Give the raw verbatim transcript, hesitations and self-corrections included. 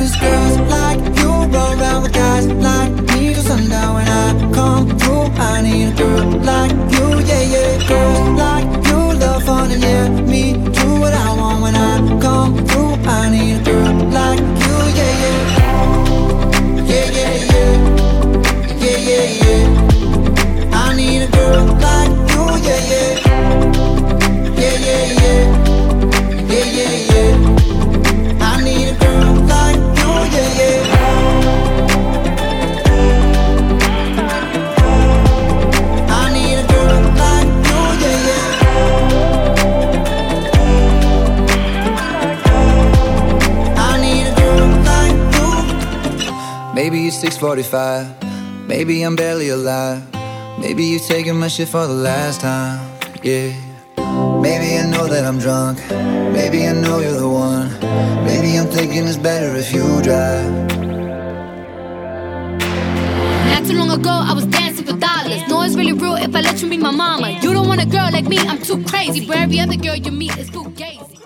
Cause girls like you roll around with guys like me till sundown. When I come through, I need a girl like you, yeah, yeah. Girls like you love fun and yeah, me do what I want. When I come through, I need a girl like you, yeah, yeah. Yeah, yeah, yeah. Yeah, yeah, yeah. I need a girl like you, yeah, yeah. Yeah, yeah, yeah. Yeah, yeah, yeah. I need a girl like you, yeah, yeah. I need a girl like you, yeah, yeah. I need a girl like you. Maybe it's six forty-five. Maybe I'm barely alive. Maybe you taking my shit for the last time, yeah. Maybe I know that I'm drunk. Maybe I know you're the one. Maybe I'm thinking it's better if you drive. Not too long ago, I was dancing for dollars. No, it's really real if I let you be my mama. You don't want a girl like me, I'm too crazy. But every other girl you meet is fugazi.